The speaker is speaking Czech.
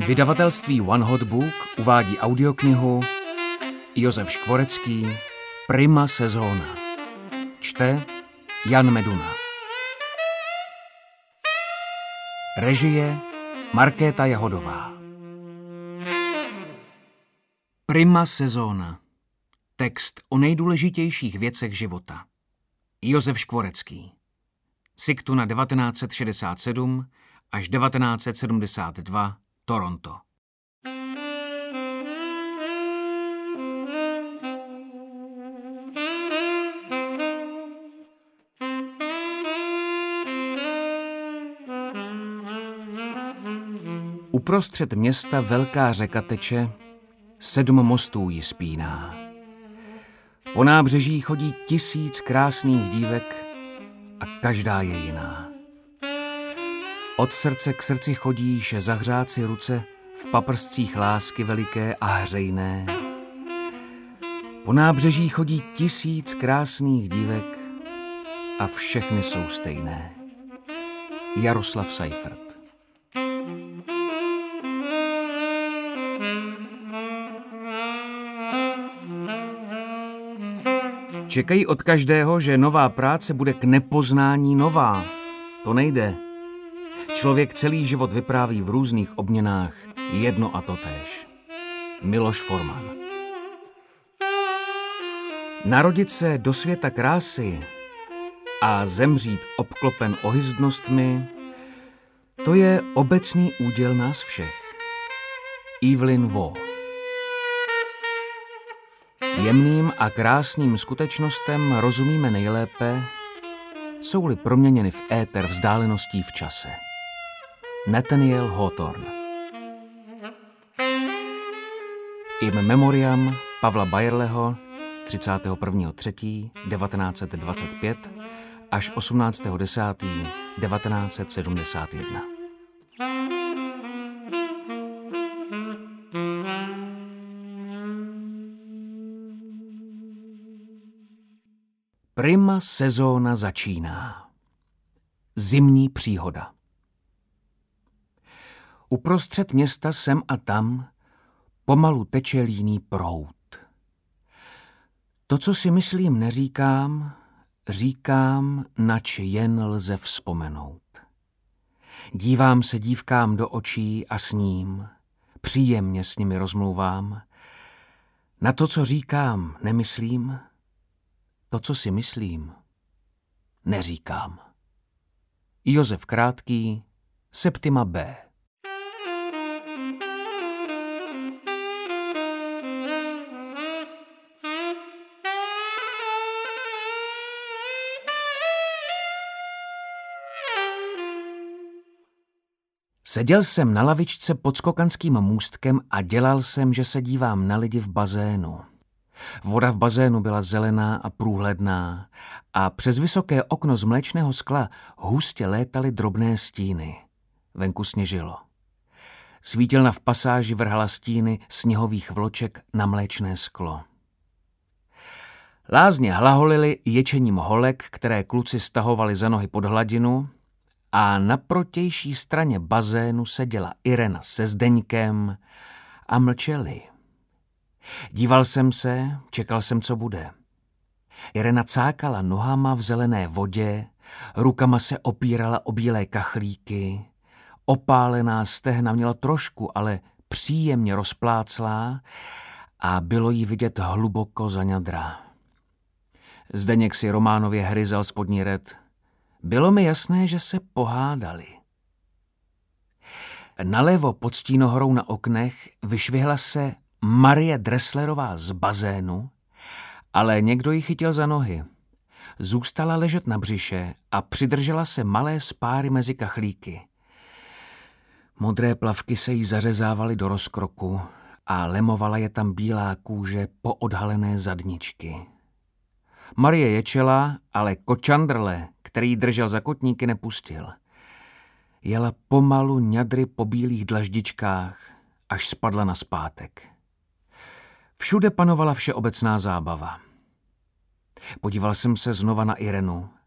Vydavatelství One Hot Book uvádí audioknihu Josef Škvorecký Prima sezóna. Čte Jan Meduna. Režie Markéta Jahodová. Prima sezóna. Text o nejdůležitějších věcech života. Josef Škvorecký. Siktuna 1967 až 1972, Toronto. Uprostřed města velká řeka teče, 7 mostů ji spíná. Po nábřeží chodí 1000 krásných dívek a každá je jiná. Od srdce k srdci chodíš zahřát si ruce v paprscích lásky veliké a hřejné. Po nábřeží chodí 1000 krásných dívek a všechny jsou stejné. Jaroslav Seifert. Čekají od každého, že nová práce bude k nepoznání nová. To nejde. Člověk celý život vypráví v různých obměnách jedno a totéž. Miloš Forman. Narodit se do světa krásy a zemřít obklopen ohyzdnostmi, to je obecný úděl nás všech. Evelyn Waugh. Jemným a krásným skutečnostem rozumíme nejlépe, jsou-li proměněny v éter vzdáleností v čase. Nathaniel Hawthorne. In memoriam Pavla Bayerleho 31.3.1925 až 18.10.1971. Prima sezóna začíná. Zimní příhoda. Uprostřed města sem a tam pomalu teče líný proud. To, co si myslím, neříkám, říkám, nač jen lze vzpomenout. Dívám se dívkám do očí a s ním, příjemně s nimi rozmlouvám. Na to, co říkám, nemyslím, to, co si myslím, neříkám. Josef Krátký, Septima B. Seděl jsem na lavičce pod skokanským můstkem a dělal jsem, že se dívám na lidi v bazénu. Voda v bazénu byla zelená a průhledná a přes vysoké okno z mléčného skla hustě létaly drobné stíny. Venku sněžilo. Svítilna v pasáži vrhala stíny sněhových vloček na mléčné sklo. Lázně hlaholily ječením holek, které kluci stahovali za nohy pod hladinu, a na protější straně bazénu seděla Irena se Zdeňkem a mlčeli. Díval jsem se, čekal jsem, co bude. Irena cákala nohama v zelené vodě, rukama se opírala o bílé kachlíky, opálená stehna měla trošku, ale příjemně rozpláclá a bylo jí vidět hluboko za ňadra. Zdeněk si románově hryzal spodní red. Bylo mi jasné, že se pohádali. Nalevo pod stínohorou na oknech vyšvihla se Marie Dresslerová z bazénu, ale někdo ji chytil za nohy. Zůstala ležet na břiše a přidržela se malé spáry mezi kachlíky. Modré plavky se jí zařezávaly do rozkroku a lemovala je tam bílá kůže po odhalené zadničky. Marie ječela, ale kočandrle, který držel za kotníky, nepustil. Jela pomalu ňadry po bílých dlaždičkách, až spadla nazpátek. Všude panovala všeobecná zábava. Podíval jsem se znova na Irenu